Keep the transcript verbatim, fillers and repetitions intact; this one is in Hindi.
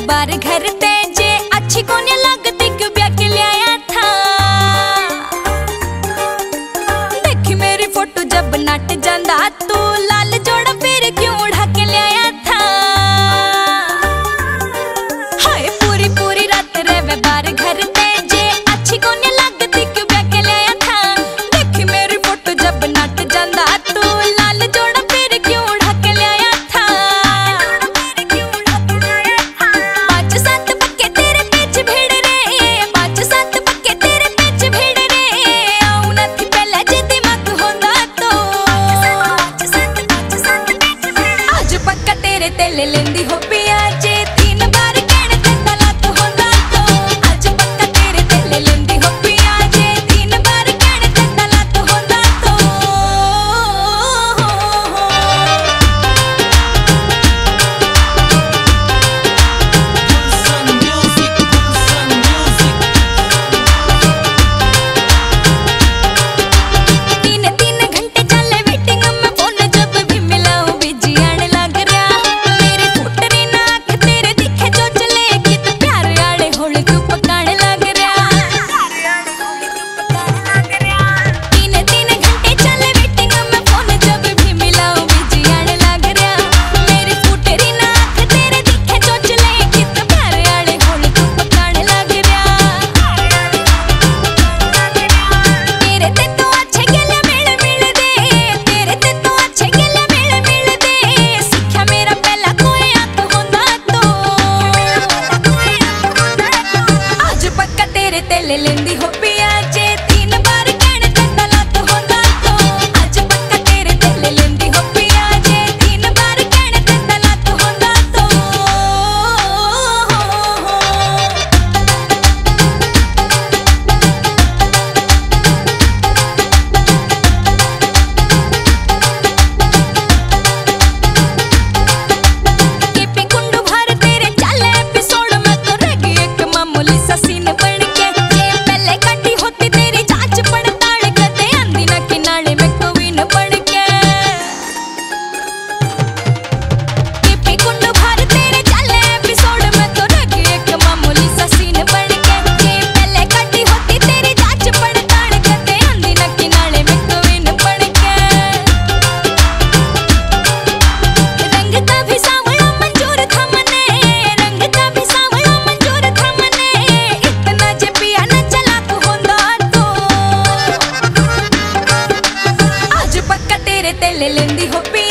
बार घर ते जे अच्छी कोने लगती क्यों ब्याह के लिया था। देखी मेरी फोटो जब नट जांदा तू लाल जोड़ा फिर क्यों उड़ा के लिया था। हाय पूरी पूरी रात रहे बार घर ते जे अच्छी कोने लगती क्यों ब्याह के लिया था। देखी मेरी फोटो जब नट जांदा तू लाल जोड़ा फिर क्यों उड़ा के लिया था। पाँच सात पक्के तेरे पीछे भीड़ रे, पाँच सात पक्के तेरे पीछे भीड़ रे। आऊं ना थी पहले जे दिमाग होंदा तो आज पक्का तेरे तेले लेंदी हो पिया जे तीन बार कहने ते तलाक होंदा तो। आज पक्का तेरे तेले लेंदी हो पिया जे तीन बार कहने ते तलाक होंदा तो। तीन तीन घंटे चले वेटिंग में फोन जब भी मिलाऊं बिजी आने लग रहा। मेरे फुटरी नाक तेरे दिखे जो चले कित प्यार आड़े होले तू पकाने लग रहा। तीन तीन घंटे चले वेटिंग में फोन जब भी मिलाऊं बिजी आने लग रहा। मेरे फुटरी नाक तेरे दिखे जो चले कित प्यार आड़े होले तू पकाने लग रहा। तेरे ते तो अच्छे गले मिल मिल दे, तेरे ते तो अच्छे गले मिल मिल दे। सिक्ख्या मेरा पहला कोई आत होंदा तो। आज पक्का तेरे तेले लेंदी हो पिया जे तीन बार कहने ते तलाक होंदा तो। आज पक्का तेरे तेले लेंदी हो पिया जे तीन बार कहने ते तलाक होंदा तो। केपी कुंडू भर तेरे चले एपिसोड में तो रह गई एक मामूली सा सीन बन के। जे पहले काटी होती तेरी जांच पड़ताल करते आंधी ना किनारे में क्वीन बन के। केपी कुंडू भर तेरे चले एपिसोड में तो रह गई एक मामूली सा सीन बन के। जे पहले काटी होती तेरी जांच पड़ताल करते आंधी ना किनारे में क्वीन बन के। रंग का भी सांवला मंजूर था मने, रंग का भी सांवला मंजूर था मने। इतना जे पिया न चलाक होंदा तो। आज पक्का तेरे तेले लेंदी हो पिया